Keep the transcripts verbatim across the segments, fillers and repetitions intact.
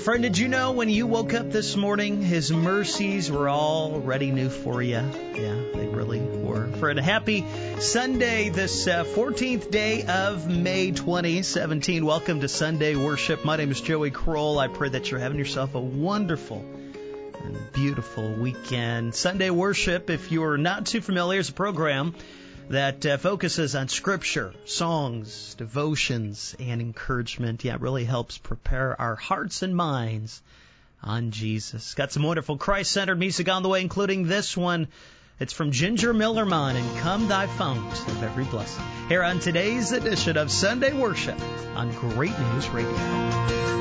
Friend, did you know when you woke up this morning, His mercies were already new for you? Yeah, they really were. Friend, a happy Sunday, this uh, fourteenth day of May twenty seventeen. Welcome to Sunday Worship. My name is Joey Kroll. I pray that you're having yourself a wonderful and beautiful weekend. Sunday Worship, if you're not too familiar, is a program that uh, focuses on Scripture, songs, devotions, and encouragement. Yeah, it really helps prepare our hearts and minds on Jesus. Got some wonderful Christ-centered music on the way, including this one. It's from Ginger Millerman and Come Thy Fount of Every Blessing. Here on today's edition of Sunday Worship on Great News Radio.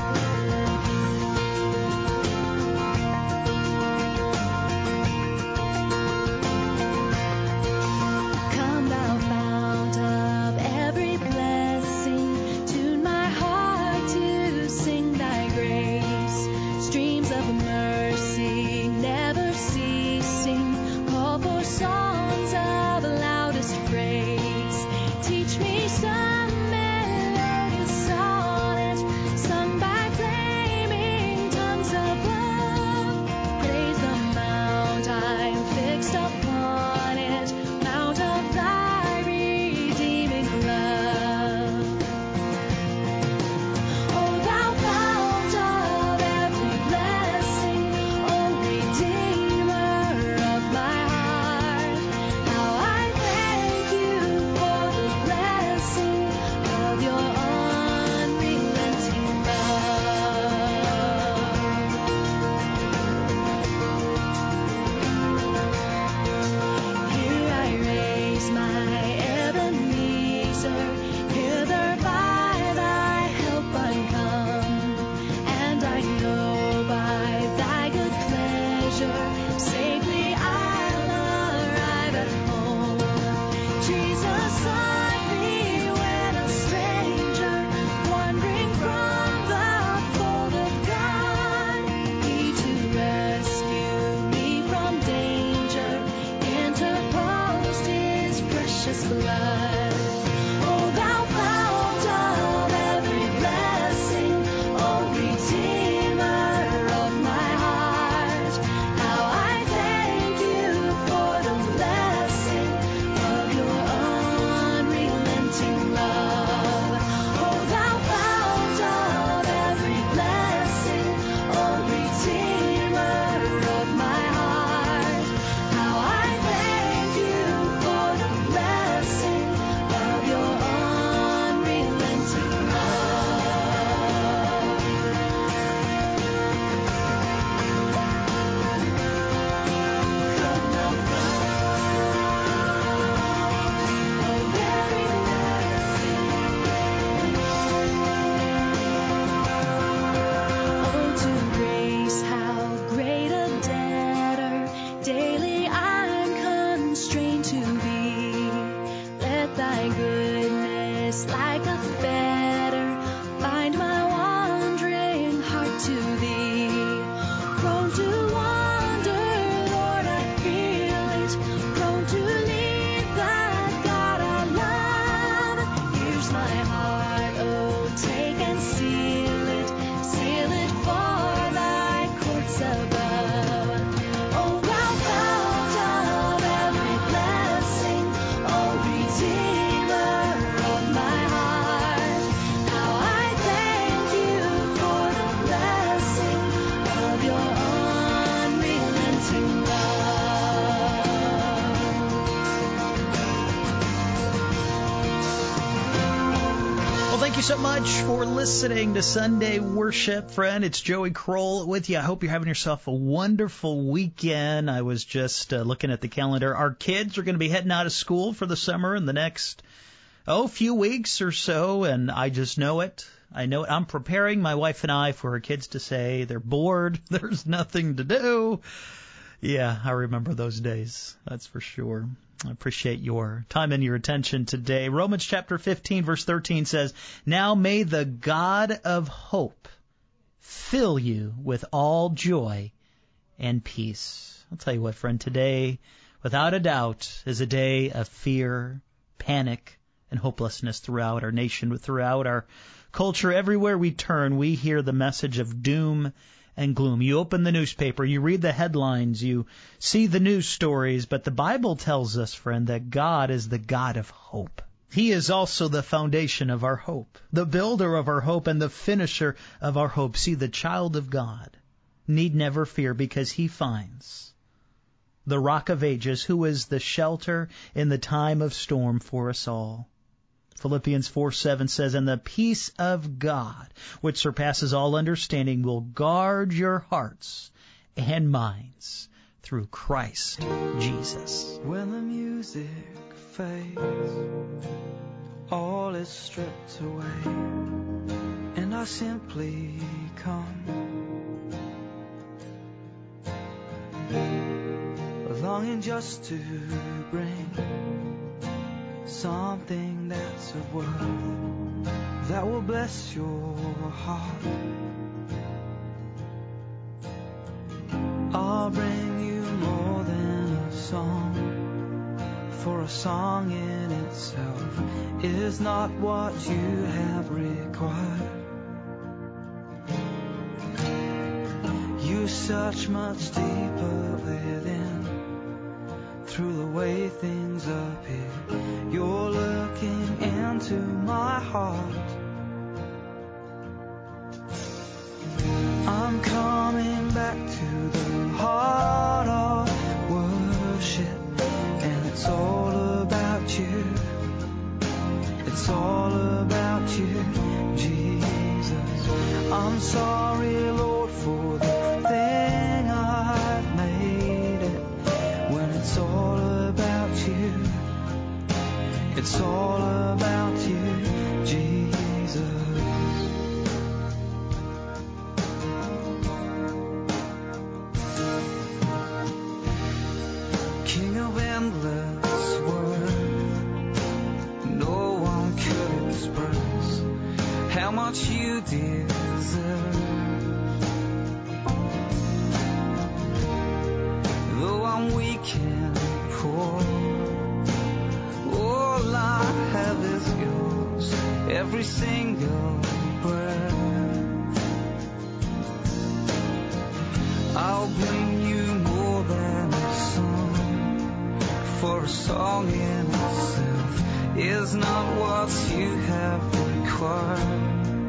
So much for listening to Sunday Worship, friend. It's Joey Kroll with you. I hope you're having yourself a wonderful weekend. I was just uh, looking at the calendar. Our kids are going to be heading out of school for the summer in the next, oh, few weeks or so, and I just know it. I know it. I'm preparing my wife and I for her kids to say they're bored, there's nothing to do. Yeah, I remember those days, that's for sure. I appreciate your time and your attention today. Romans chapter fifteen, verse thirteen says, Now may the God of hope fill you with all joy and peace. I'll tell you what, friend, today, without a doubt, is a day of fear, panic, and hopelessness throughout our nation, throughout our culture. Everywhere we turn, we hear the message of doom and gloom. You open the newspaper, you read the headlines, you see the news stories, but the Bible tells us, friend, that God is the God of hope. He is also the foundation of our hope, the builder of our hope, and the finisher of our hope. See, the child of God need never fear, because he finds the Rock of Ages, who is the shelter in the time of storm for us all. Philippians four seven says, "And the peace of God, which surpasses all understanding, will guard your hearts and minds through Christ Jesus." When the music fades, all is stripped away, and I simply come, longing just to bring something that's of worth that will bless your heart. I'll bring you more than a song, for a song in itself is not what you have required. You search much deeper within, through the way things appear. You're looking into my heart. I'm coming back to the heart of worship, and it's all about you. It's all about you, Jesus. I'm sorry, Lord, for the thing I've made it, when it's all about you. It's all about you, Jesus. King of endless worth, no one could express how much you deserve. Though I'm weak and poor, all I have is yours, every single breath. I'll bring you more than a song, for a song in itself is not what you have required.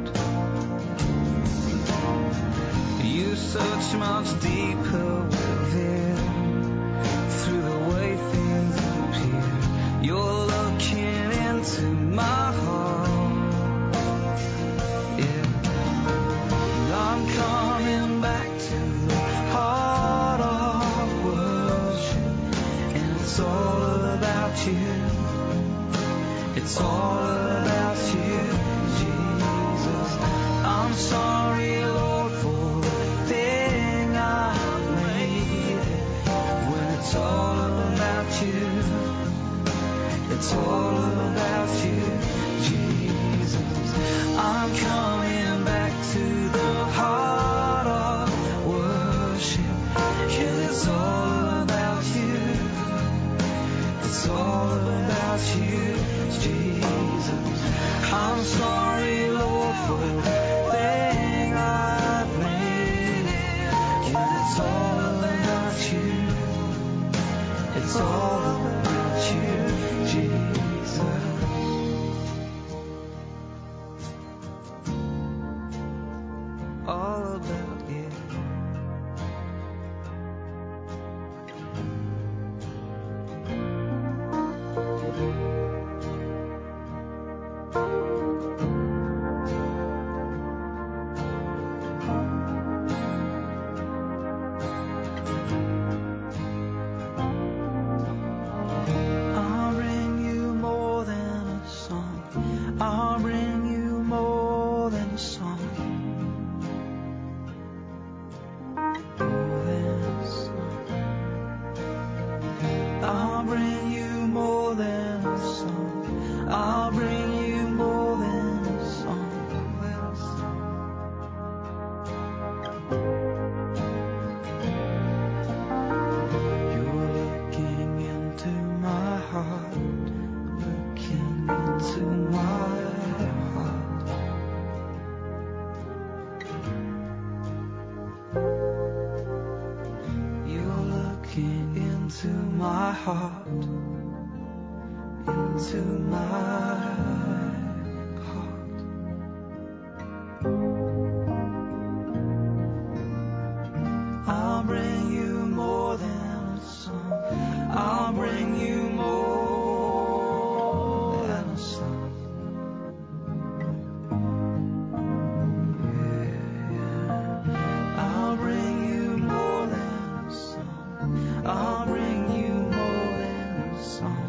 You search much deeper within, through the way things appear. You're looking into my heart, yeah. I'm coming back to the heart of worship, and it's all about you. It's all about you, Jesus. I'm sorry, Lord, for the thing I've made, when it's all about you. It's all about you, Jesus. I'm coming back to the heart of worship, and it's all about you. It's all about you, Jesus. I'm sorry, Lord, for the thing I've made, and it's all about you. It's all about you, Jesus. All about you. my heart, into my heart. I'll bring you more than a song. I'll bring you more than a song. Yeah. I'll bring you more than a song. I'll bring you more than a song.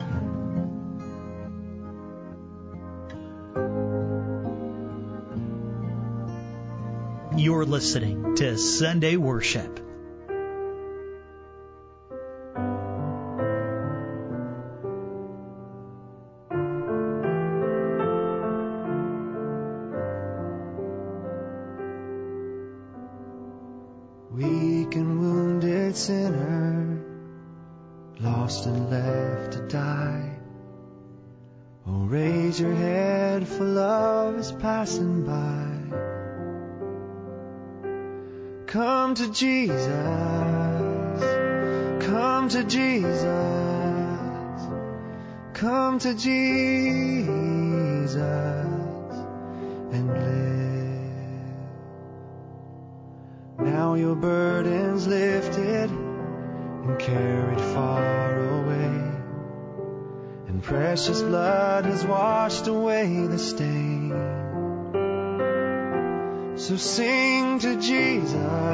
You're listening to Sunday Worship. Weak and wounded sinner, lost and left to die. Oh, raise your head, for love is passing by. Come to Jesus, come to Jesus, come to Jesus and live. Now your burden's lifted and carried far away, and precious blood has washed away the stain. So sing to Jesus,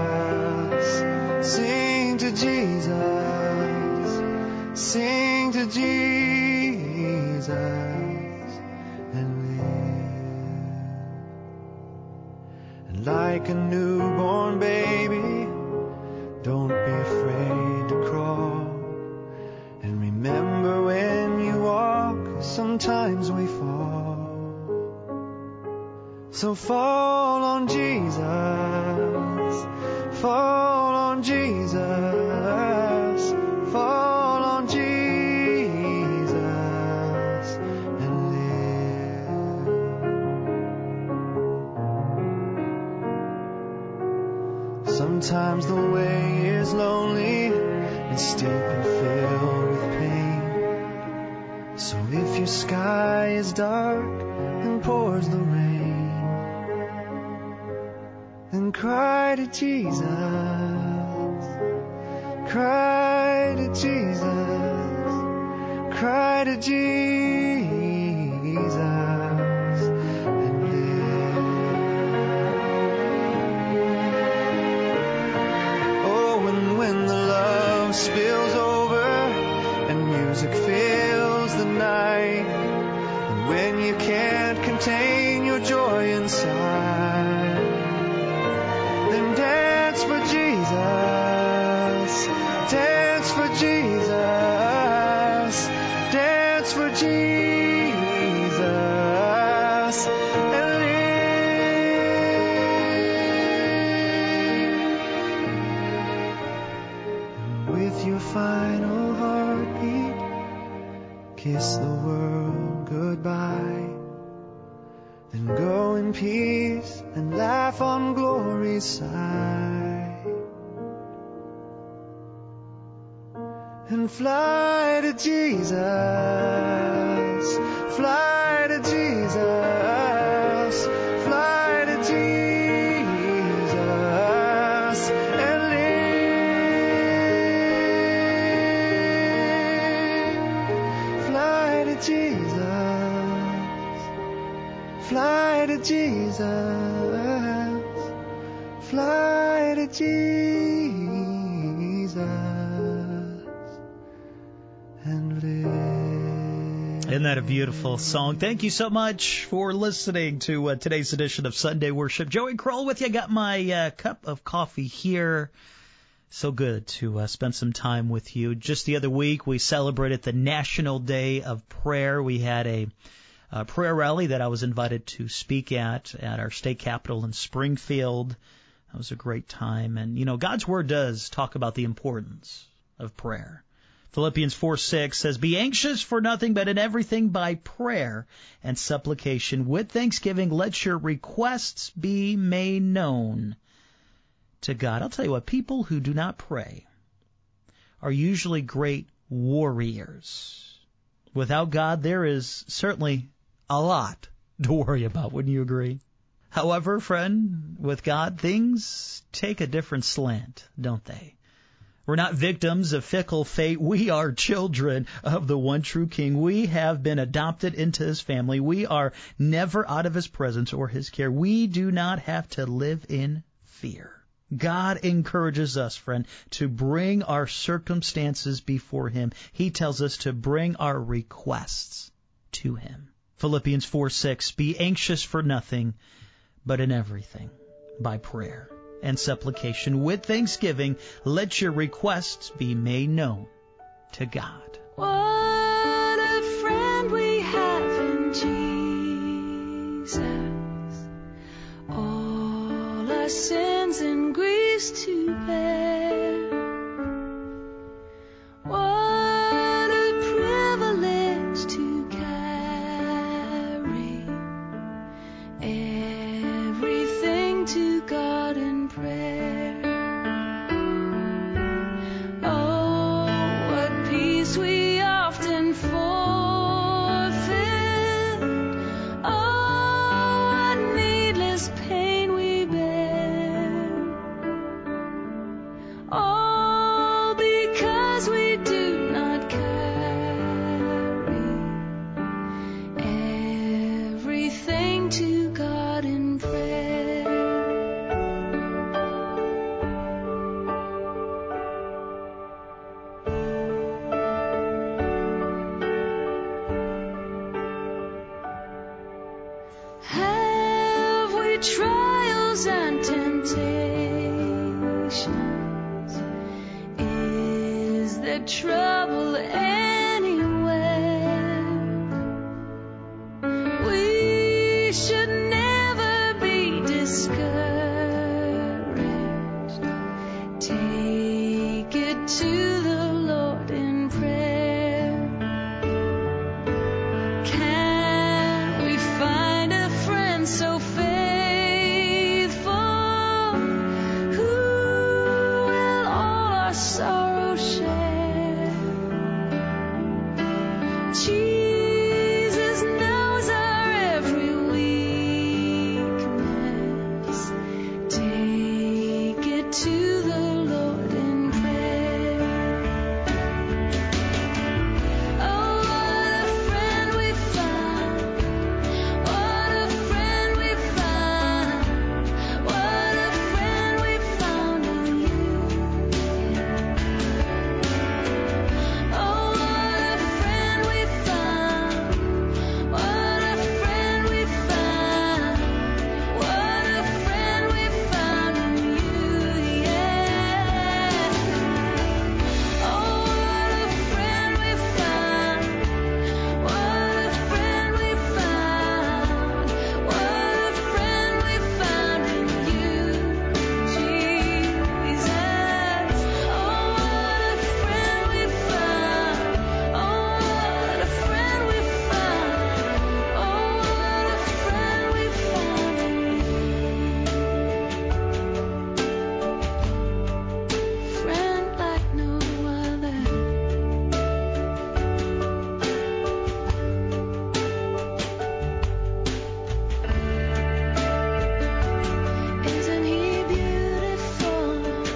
sing to Jesus, sing to Jesus and live. And like a newborn baby, don't be afraid to crawl. And remember when you walk, sometimes we fall. So fall on Jesus, fall on Jesus, fall on Jesus and live. Sometimes the way is lonely and steep and filled with pain. So if your sky is dark and pours the rain, then cry to Jesus, cry to Jesus, cry to Jesus and live. Oh, and when the love spills over and music fills the night, and when you can't contain your joy inside, then dance for Jesus, dance for Jesus, dance for Jesus and live. And with your final heartbeat, kiss the world goodbye. Then go in peace and laugh on glory's side. And fly to Jesus, fly to Jesus, fly to Jesus and live. Fly to Jesus, fly to Jesus, fly to Jesus and live. Isn't that a beautiful song? Thank you so much for listening to uh, today's edition of Sunday Worship. Joey Kroll with you. Got my uh, cup of coffee here. So good to uh, spend some time with you. Just the other week, we celebrated the National Day of Prayer. We had a Uh, prayer rally that I was invited to speak at at our state capitol in Springfield. That was a great time. And, you know, God's Word does talk about the importance of prayer. Philippians four six says, "Be anxious for nothing, but in everything by prayer and supplication. With thanksgiving, let your requests be made known to God." I'll tell you what, people who do not pray are usually great warriors. Without God, there is certainly a lot to worry about, wouldn't you agree? However, friend, with God, things take a different slant, don't they? We're not victims of fickle fate. We are children of the one true King. We have been adopted into His family. We are never out of His presence or His care. We do not have to live in fear. God encourages us, friend, to bring our circumstances before Him. He tells us to bring our requests to Him. Philippians four six, be anxious for nothing, but in everything, by prayer and supplication, with thanksgiving, let your requests be made known to God. What a friend we have in Jesus, all our sins and griefs to bear. What a privilege to carry everything to God in prayer. Oh, what peace we often forfeit. Oh, what needless pain we bear. All because we do not carry everything to God in prayer. Have we trials and temptations? Is there trouble anywhere? We should never be discouraged. Take it to the Lord in prayer. Can we find a friend so faithful who will all our sorrow share? Jesus knows our every weakness. Take it to the Lord in prayer. Oh, what a friend we found. What a friend we found. What a friend we found in you. Oh, what a friend we found. What a friend we found. What a friend we found in you, yeah. Oh, what a friend we found. What a friend we found. What a friend we found in you, Jesus. Oh, what a friend we found. Oh, what a friend we found. Oh, what a friend we found in you. Friend like no other. Isn't He beautiful?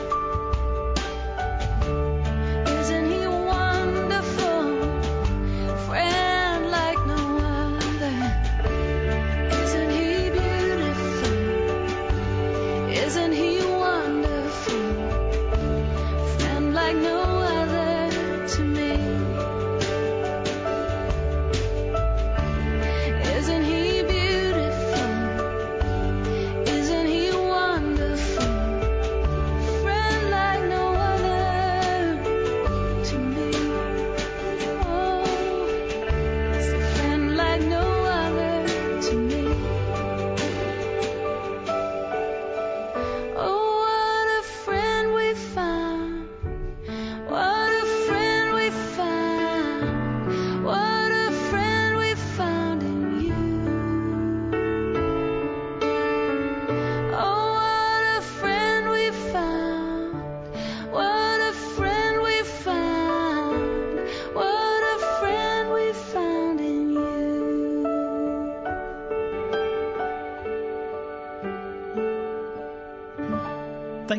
Isn't He wonderful? Friend like no other. Isn't He beautiful? Isn't He wonderful? Friend like no other to me. Isn't He beautiful? Isn't He wonderful? Friend like no other to me. Oh, friend like no other to me. Oh, what a friend we found. What a friend we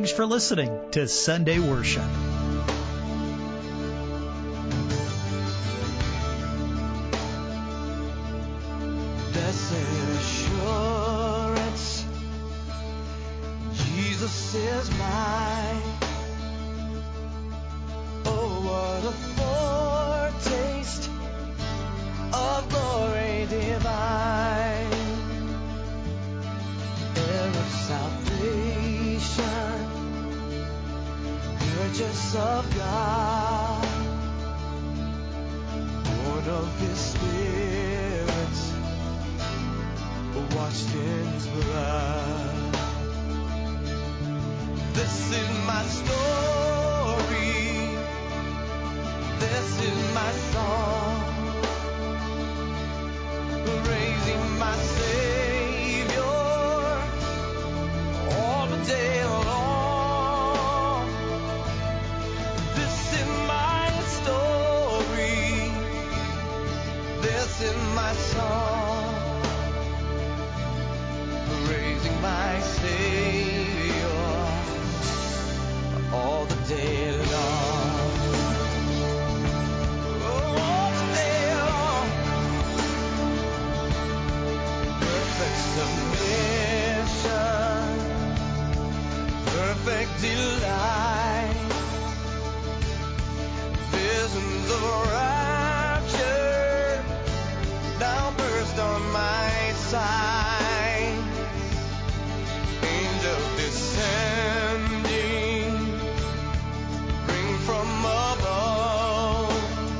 Thanks for listening to Sunday Worship. Blessed assurance, Jesus is mine. Oh, what a foretaste of glory divine, heir of salvation, purchase of God, born of His Spirit, washed in His blood. This is my story. This is my song. Praising my Savior all the day long. This is my story. This is my song. Praising my Savior all the day long. All the day long. Perfect submission, perfect delight, visions of rapture now burst on my sight. Descending, bring from above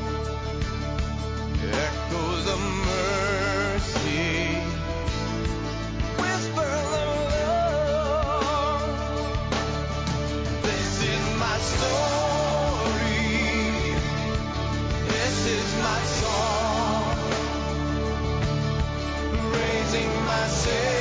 echoes of mercy, whispers of love. This is my story. This is my song. Raising my Savior.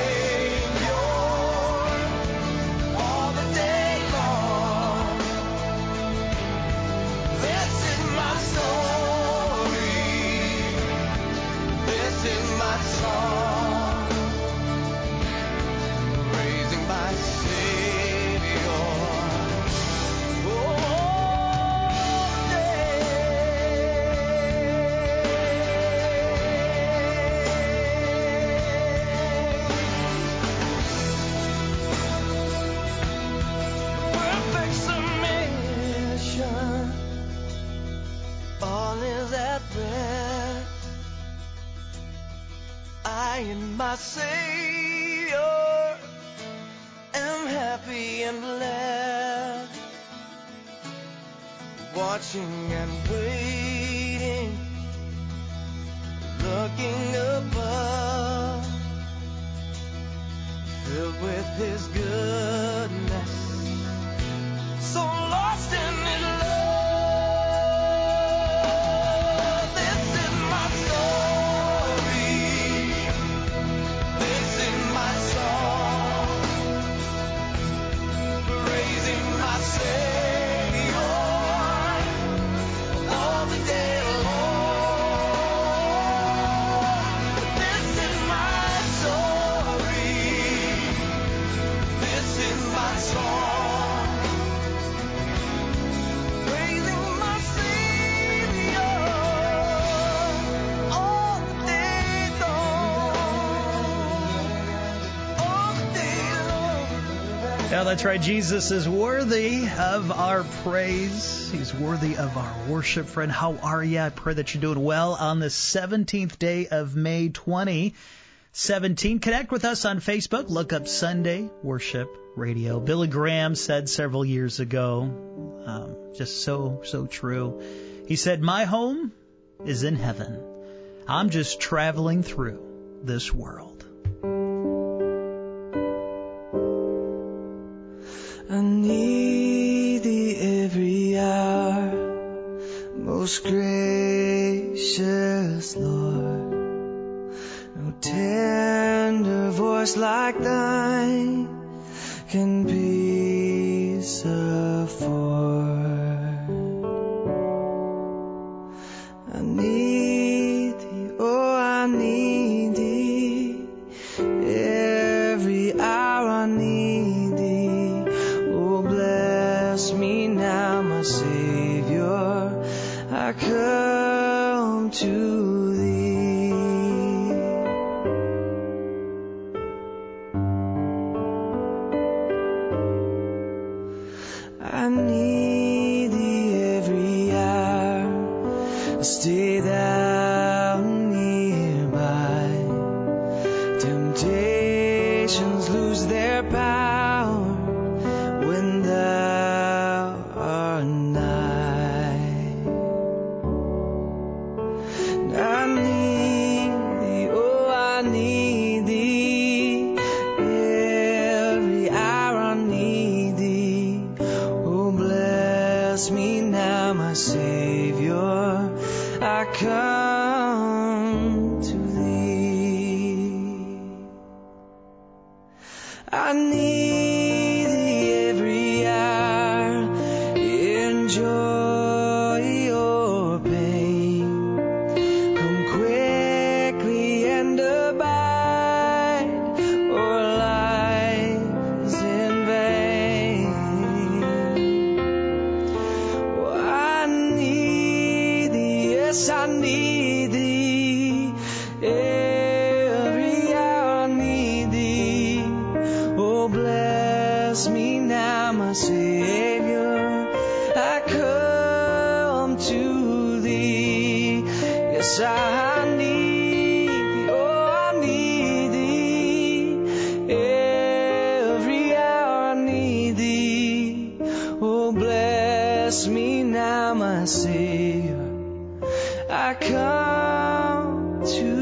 My Savior, am happy and glad, watching and waiting, looking above, filled with His goodness, so lost in His love. Yeah, that's right. Jesus is worthy of our praise. He's worthy of our worship. Friend, how are you? I pray that you're doing well on the seventeenth day of May twenty seventeen. Connect with us on Facebook. Look up Sunday Worship Radio. Billy Graham said several years ago, um, just so, so true. He said, "My home is in heaven. I'm just traveling through this world." I need Thee every hour, most gracious Lord. No tender voice like Thine can peace afford. I need Thee, oh I need Thee, every hour I need Thee. Oh bless to thee. I need thee every hour. Stay thou nearby. Temptations lose their power when thou art nigh. I need thee, oh I need thee. Every hour I need thee. Oh bless me now, my Savior. I come to thee. I need thee every hour, in joy or pain. Come quickly and abide, or life is in vain. Oh, I need thee, yes I need thee. Every hour I need thee. Oh, bless me now, my Savior. I come to thee. Yes, I need thee. Oh, I need thee. Every hour I need thee. Oh, bless me now, my Savior. I come to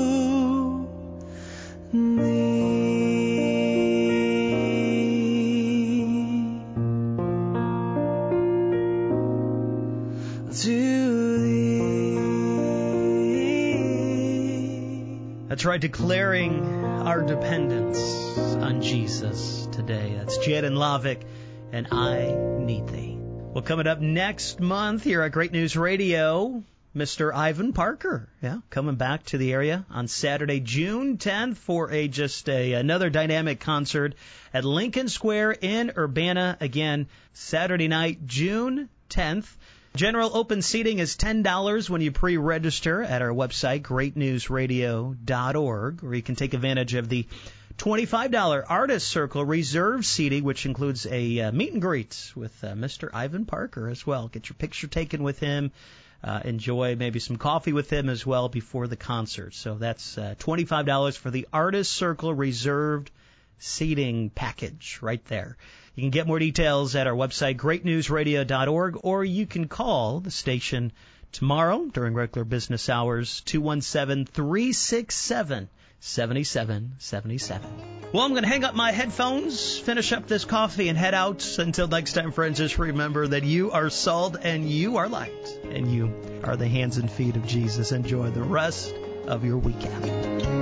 That's right, declaring our dependence on Jesus today. That's Jaden Lavick and I Need Thee. Well, coming up next month here at Great News Radio, Mister Ivan Parker, yeah, coming back to the area on Saturday, June tenth for a just a another dynamic concert at Lincoln Square in Urbana. Again, Saturday night, June tenth. General open seating is ten dollars when you pre-register at our website, great news radio dot org, or you can take advantage of the twenty-five dollars Artist Circle reserve seating, which includes a uh, meet and greet with uh, Mister Ivan Parker as well. Get your picture taken with him. Uh, enjoy maybe some coffee with him as well before the concert. So that's uh, twenty-five dollars for the Artist Circle reserved seating package right there. You can get more details at our website, great news radio dot org, or you can call the station tomorrow during regular business hours, two one seven, three six seven, seven seven seven seven. Well, I'm going to hang up my headphones, finish up this coffee, and head out. Until next time, friends, just remember that you are salt and you are light, and you are the hands and feet of Jesus. Enjoy the rest of your weekend.